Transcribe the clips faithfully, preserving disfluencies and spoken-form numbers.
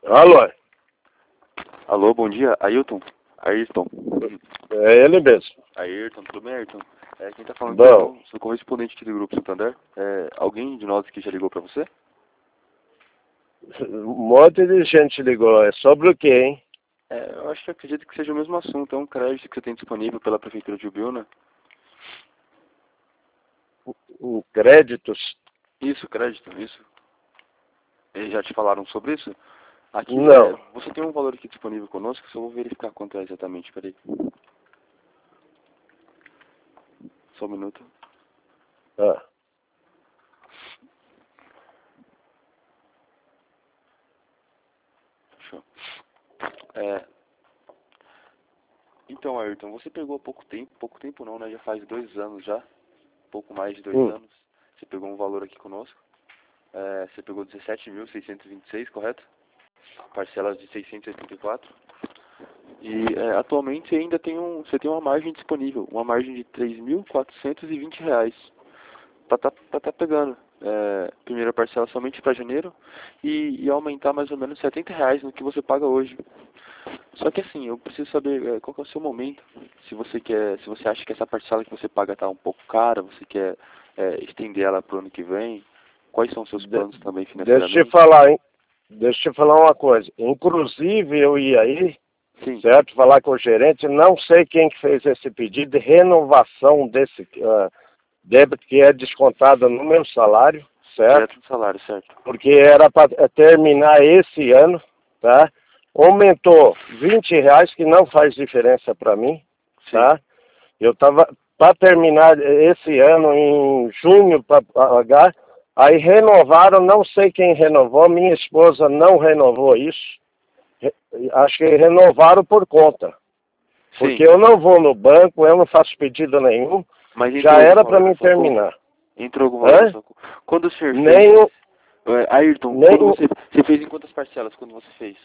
Alô? Alô, bom dia, Ailton? Ayrton. É ele mesmo. Ayrton, tudo bem, Ayrton? É, quem tá falando aqui, Bom. eu sou correspondente aqui do Grupo Santander. É, alguém de nós aqui já ligou pra você? Um monte de gente ligou. É sobre o quê, hein? É, eu acho que acredito que seja o mesmo assunto. É um crédito que você tem disponível pela Prefeitura de Ubiúna. Um créditos? Isso, crédito, isso. Eles já te falaram sobre isso? Aqui, é, Não. você tem um valor aqui disponível conosco, só vou verificar quanto é exatamente, peraí. Só um minuto. Ah. Fechou. É, então, Ayrton, você pegou há pouco tempo, pouco tempo não, né? Já faz dois anos já, pouco mais de dois Hum. anos. Você pegou um valor aqui conosco. É, você pegou dezessete mil seiscentos e vinte e seis, correto? Parcelas de seiscentos e oitenta e quatro. E é, atualmente ainda tem um, você tem uma margem disponível, uma margem de três mil quatrocentos e vinte reais. Tá, tá, tá, tá pegando. É, primeira parcela somente para janeiro e, e aumentar mais ou menos setenta reais no que você paga hoje. Só que assim, eu preciso saber é, qual que é o seu momento. Se você quer, se você acha que essa parcela que você paga está um pouco cara, você quer é, estender ela para o ano que vem. Quais são os seus De, planos também deixa eu te financeiramente? falar, hein? Deixa eu te falar uma coisa. Inclusive, eu ia aí, Sim, certo? Falar com o gerente. Não sei quem que fez esse pedido de renovação desse uh, débito que é descontado no meu salário, certo? direto do salário, certo? Porque era para terminar esse ano, tá? Aumentou vinte reais, que não faz diferença para mim, Sim, tá? Eu estava para terminar esse ano em junho para pagar, aí renovaram, não sei quem renovou, minha esposa não renovou isso, Re- acho que renovaram por conta, porque sim. eu não vou no banco, eu não faço pedido nenhum, Mas já entrou algum era para valor na mim sua conta? terminar. Entrou algum valor na Hã? sua conta? Quando o senhor fez, Nem, o- é, Ayrton, nem quando o- você, você fez em quantas parcelas quando você fez?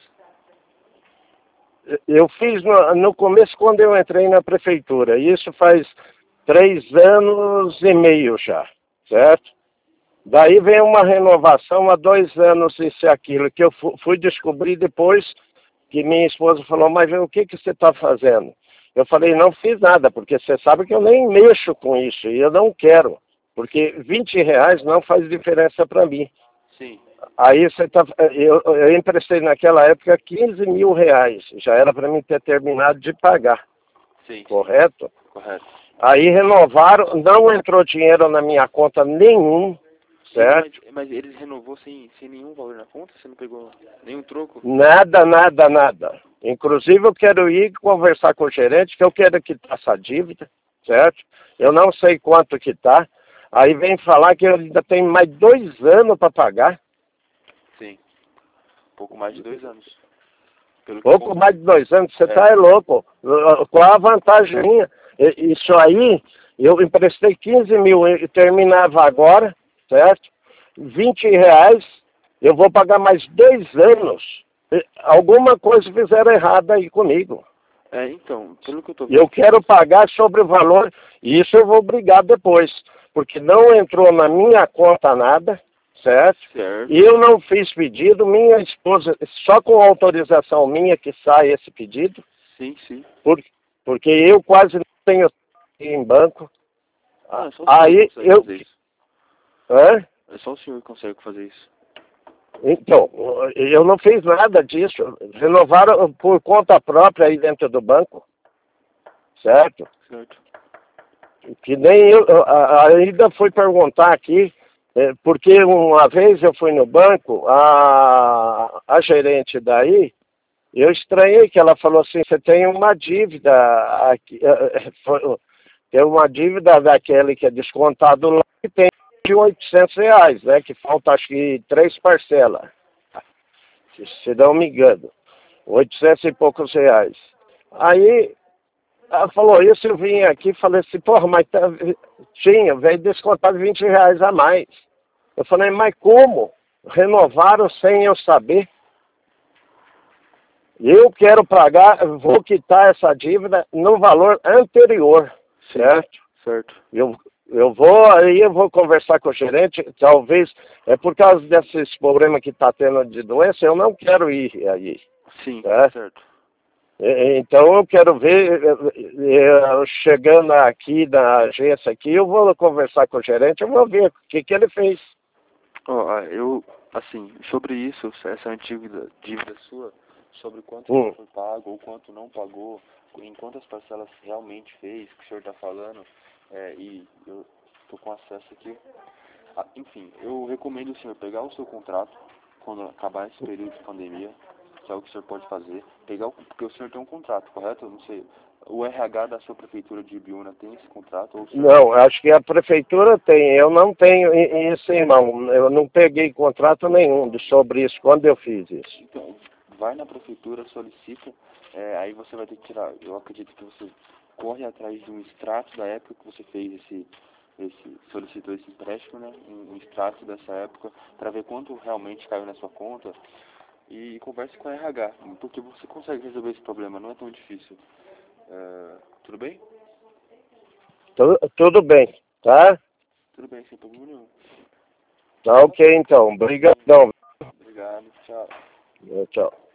eu fiz no, no começo quando eu entrei na prefeitura, isso faz três anos e meio já, certo? Daí vem uma renovação há dois anos, isso e aquilo, que eu fu- fui descobrir depois que minha esposa falou, mas o que, que você está fazendo? Eu falei, não fiz nada, porque você sabe que eu nem mexo com isso, e eu não quero, porque vinte reais não faz diferença para mim. Sim, Aí você tá, eu, eu emprestei naquela época quinze mil reais, já era para mim ter terminado de pagar, sim, sim, correto? correto. Aí renovaram, não entrou dinheiro na minha conta nenhum, Sim, mas, certo? mas eles renovou sem, sem nenhum valor na conta? Você não pegou nenhum troco? Nada, nada, nada. Inclusive eu quero ir conversar com o gerente, que eu quero quitar essa dívida, certo? Eu não sei quanto que tá. Aí vem falar que eu ainda tenho mais dois anos para pagar. Sim, pouco mais de dois anos. Pelo que Pouco consta. mais de dois anos, você É, tá é louco. Qual a vantagem minha? E- Isso aí, eu emprestei quinze mil e terminava agora, certo? vinte reais, eu vou pagar mais dois anos. E alguma coisa fizeram errada aí comigo. é, então, pelo que eu tô vendo Eu aqui, quero você. pagar sobre o valor, e isso eu vou brigar depois, porque não entrou na minha conta nada, certo? Certo. Eu não fiz pedido, minha esposa, só com autorização minha que sai esse pedido, Sim, sim. por, porque eu quase não tenho em banco. Não, é só o senhor que Aí consegue eu. fazer isso. Hã? É só o senhor que consegue fazer isso. Então, eu não fiz nada disso. Renovaram por conta própria aí dentro do banco, certo? Certo. Que nem eu, a- ainda fui perguntar aqui, eh, porque uma vez eu fui no banco, a, a gerente daí, eu estranhei que ela falou assim, você tem uma dívida aqui, eh, eh, foi- tem uma dívida daquele que é descontado lá, que tem de oitocentos reais, né? Que falta acho que três parcelas, se, se não me engano, oitocentos e poucos reais. Aí ela falou isso, eu vim aqui e falei assim, porra, mas tá, tinha, veio descontar vinte reais a mais. Eu falei, mas como? Renovaram sem eu saber. Eu quero pagar, vou quitar essa dívida no valor anterior, Sim, certo? certo. Eu, eu vou, aí eu vou conversar com o gerente, talvez, é por causa desses problemas que está tendo de doença, eu não quero ir aí. Sim, Tá? certo. Então eu quero ver, eu chegando aqui na agência aqui, eu vou conversar com o gerente, eu vou ver o que, que ele fez. Ó, ah, eu, assim, sobre isso, essa antiga dívida sua, sobre quanto Hum. foi pago ou quanto não pagou, em quantas parcelas realmente fez, que o senhor está falando, é, e eu estou com acesso aqui. Ah, enfim, eu recomendo o senhor pegar o seu contrato, quando acabar esse período de pandemia, que é o que o senhor pode fazer, pegar o, porque o senhor tem um contrato, correto? Eu não sei, o R H da sua prefeitura de Ibiúna tem esse contrato? Ou o senhor... Não, acho que a prefeitura tem, eu não tenho isso em mão, eu não peguei contrato nenhum sobre isso, quando eu fiz isso. Então, vai na prefeitura, solicita, é, aí você vai ter que tirar, eu acredito que você corre atrás de um extrato da época que você fez esse, esse solicitou esse empréstimo, né, um, um extrato dessa época, para ver quanto realmente caiu na sua conta, e converse com a R H, porque você consegue resolver esse problema, não é tão difícil. É, tudo bem? Tu, tudo bem, tá? Tudo bem, sem problema nenhum. Tá ok então, obrigadão. Obrigado, tchau. Tchau.